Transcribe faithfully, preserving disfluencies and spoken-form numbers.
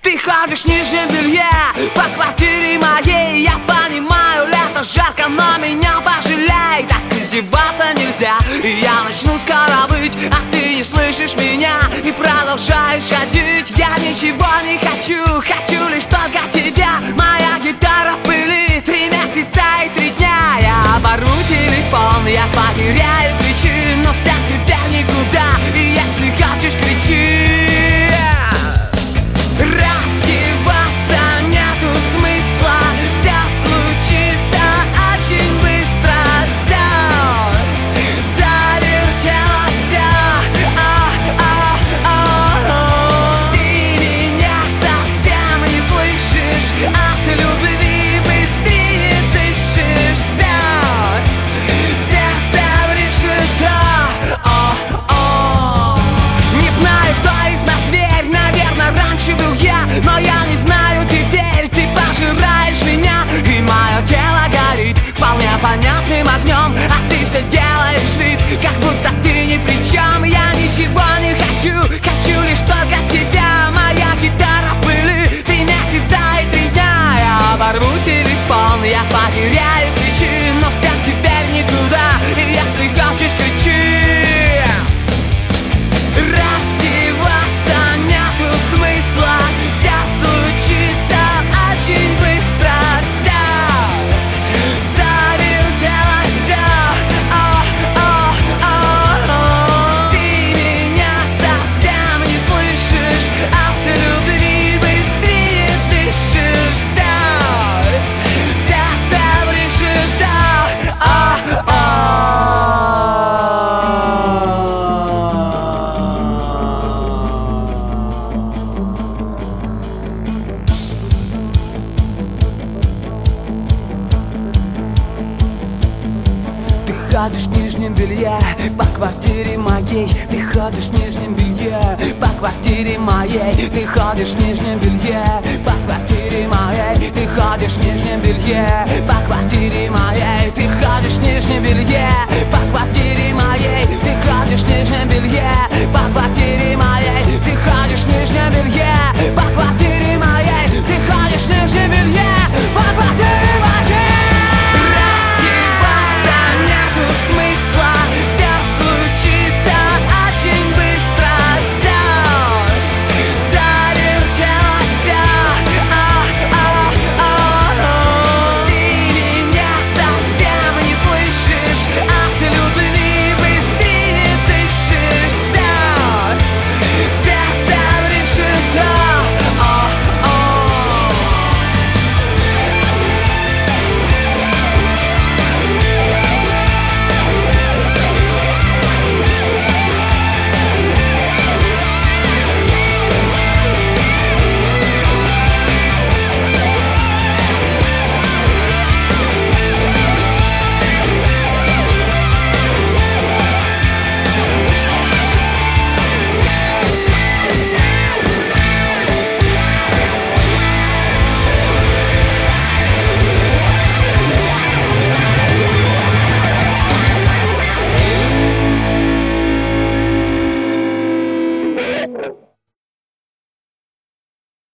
Ты ходишь в нижнем белье по квартире моей. Я понимаю, лето жарко, но меня пожалей. Так издеваться нельзя, и я начну скоро выть, а ты не слышишь меня и продолжаешь ходить. Я ничего не хочу, хочу лишь только тебя. Моя гитара в пыли, три месяца и три дня. Я обору телефон, я потеряю ключи, но вся тебя никуда, и если хочешь, кричи. Раздеваться нету смысла, все случится очень быстро. Все завертелось, а, а, а. Ты меня совсем не слышишь, от любви быстрее дышишь. Все сердце решето, о, о. Не знаю, кто из нас зверь, наверное, раньше был я, но я не знаю теперь. Ты пожираешь меня, и мое тело горит вполне понятным огнем, а ты все делаешь вид, как будто ты ни при чем. Я ничего не хочу, хочу лишь только тебя. Моя гитара в пыли, три месяца и три дня. Я оборву телефон, я потеряю ключи, но вся теперь никуда, и если хочешь, кричи. Раздеваться нету смысла, все случится очень быстро. Все завертелось, о, о, о. Ты меня совсем не слышишь, от любви быстрее дышишь. Все сердце решето, о, о. Ты ходишь в нижнем белье по квартире моей. Ты ходишь в нижнем белье по квартире моей. Ты ходишь в нижнем белье по квартире моей. Ты ходишь в нижнем белье по квартире моей. Ты ходишь в нижнем белье по квартире моей. Ты ходишь в нижнем белье по квартире моей. Ты ходишь в нижнем белье по